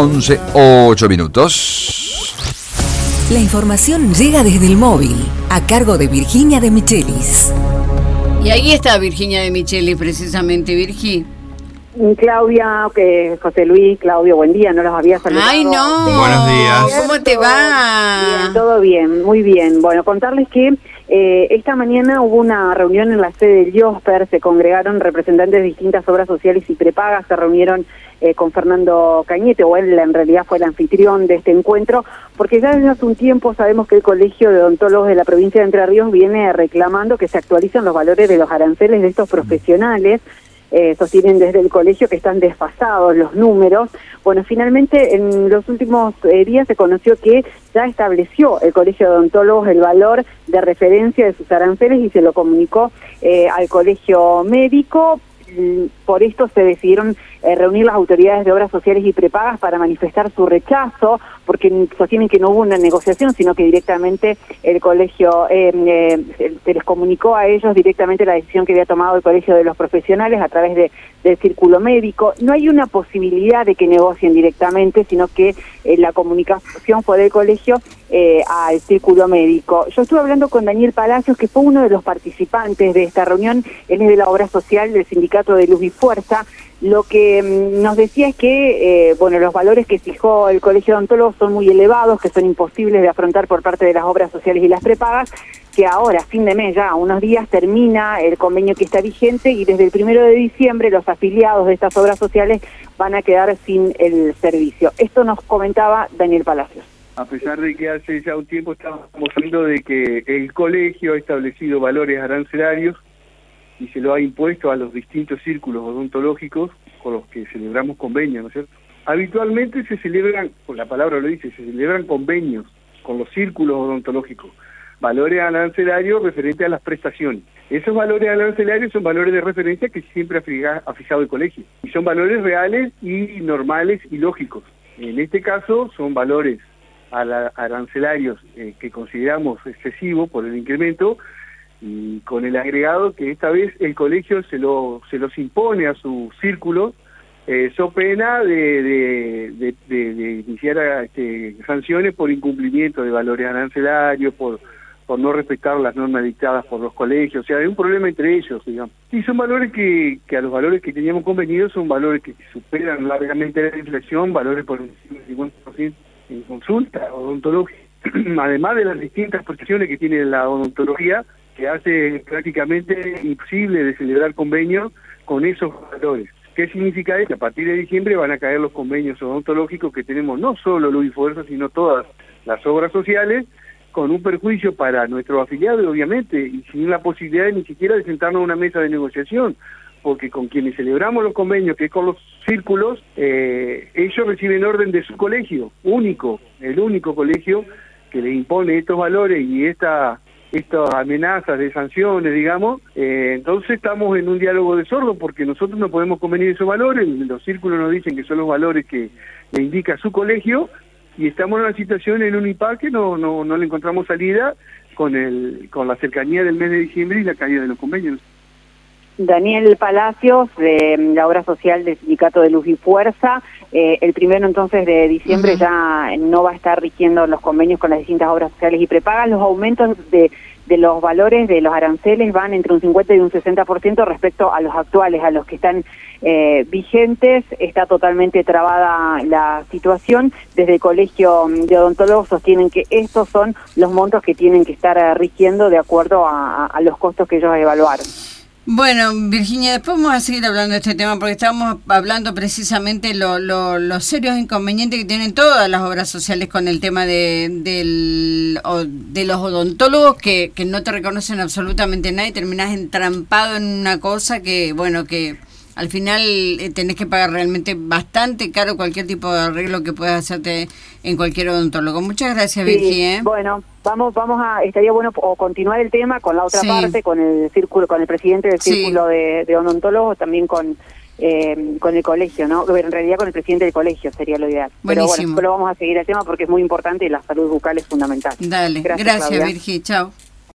11:08. La información llega desde el móvil, a cargo de Virginia de Michelis. Y ahí está Virginia de Michelis, precisamente, Virgi. Claudia, José Luis, Claudio, buen día, no los había saludado. ¡Ay, no! Buenos días. ¿Cómo te va? Bien, todo bien, muy bien. Bueno, contarles que esta mañana hubo una reunión en la sede del IOSPER, se congregaron representantes de distintas obras sociales y prepagas, se reunieron con Fernando Cañete, o él en realidad fue el anfitrión de este encuentro, porque ya desde hace un tiempo sabemos que el Colegio de Odontólogos de la provincia de Entre Ríos viene reclamando que se actualicen los valores de los aranceles de estos profesionales. Sostienen desde el colegio que están desfasados los números. Bueno, finalmente en los últimos días se conoció que ya estableció el Colegio de Odontólogos el valor de referencia de sus aranceles y se lo comunicó al Colegio Médico. Por esto se decidieron reunir las autoridades de obras sociales y prepagas para manifestar su rechazo, porque sostienen que no hubo una negociación, sino que directamente el colegio se les comunicó a ellos directamente la decisión que había tomado el Colegio de los Profesionales a través del Círculo Médico. No hay una posibilidad de que negocien directamente, sino que la comunicación fue del colegio al Círculo Médico. Yo estuve hablando con Daniel Palacios, que fue uno de los participantes de esta reunión. Él es de la obra social del Sindicato de Luz y Fuerza. Lo que nos decía es que los valores que fijó el Colegio de Odontólogos son muy elevados, que son imposibles de afrontar por parte de las obras sociales y las prepagas, que ahora, a fin de mes, ya unos días, termina el convenio que está vigente y desde el 1 de diciembre los afiliados de estas obras sociales van a quedar sin el servicio. Esto nos comentaba Daniel Palacios. A pesar de que hace ya un tiempo estábamos hablando de que el colegio ha establecido valores arancelarios y se lo ha impuesto a los distintos círculos odontológicos con los que celebramos convenios, ¿no es cierto? Habitualmente se celebran, pues la palabra lo dice, se celebran convenios con los círculos odontológicos, valores arancelarios referentes a las prestaciones. Esos valores arancelarios son valores de referencia que siempre ha fijado el colegio, y son valores reales y normales y lógicos. En este caso son valores arancelarios que consideramos excesivos por el incremento, y con el agregado que esta vez el colegio se los impone a su círculo, so pena de iniciar sanciones por incumplimiento de valores arancelarios, por no respetar las normas dictadas por los colegios. O sea, hay un problema entre ellos, digamos. Y son valores que a los valores que teníamos convenidos son valores que superan largamente la inflación, valores por encima del 50% en consulta odontológica, además de las distintas prestaciones que tiene la odontología, que hace prácticamente imposible de celebrar convenios con esos valores. ¿Qué significa esto? A partir de diciembre van a caer los convenios odontológicos que tenemos, no solo Luz y Fuerza, sino todas las obras sociales, con un perjuicio para nuestros afiliados, obviamente, y sin la posibilidad ni siquiera de sentarnos a una mesa de negociación, porque con quienes celebramos los convenios, que es con los círculos, ellos reciben orden de su colegio, el único colegio que les impone estos valores y estas amenazas de sanciones, digamos. Entonces estamos en un diálogo de sordo, porque nosotros no podemos convenir esos valores, los círculos nos dicen que son los valores que le indica su colegio, y estamos en una situación, en un impasse que no le encontramos salida con la cercanía del mes de diciembre y la caída de los convenios. Daniel Palacios, de la obra social del Sindicato de Luz y Fuerza. El 1 entonces de diciembre ya no va a estar rigiendo los convenios con las distintas obras sociales y prepagas. Los aumentos de los valores de los aranceles van entre un 50 y un 60% respecto a los actuales, a los que están vigentes. Está totalmente trabada la situación. Desde el Colegio de Odontólogos sostienen que estos son los montos que tienen que estar rigiendo de acuerdo a los costos que ellos evaluaron. Bueno, Virginia, después vamos a seguir hablando de este tema porque estábamos hablando precisamente los serios inconvenientes que tienen todas las obras sociales con el tema de los odontólogos que no te reconocen absolutamente nada y terminás entrampado en una cosa que al final tenés que pagar realmente bastante caro cualquier tipo de arreglo que puedas hacerte en cualquier odontólogo. Muchas gracias, sí, Virginia. Bueno, estaría bueno continuar el tema con la otra parte, con el círculo, con el presidente del círculo de odontólogos, también con el colegio, ¿no? En realidad con el presidente del colegio sería lo ideal. Buenísimo. Pero bueno, vamos a seguir el tema porque es muy importante y la salud bucal es fundamental. Dale, gracias Virgi, chao.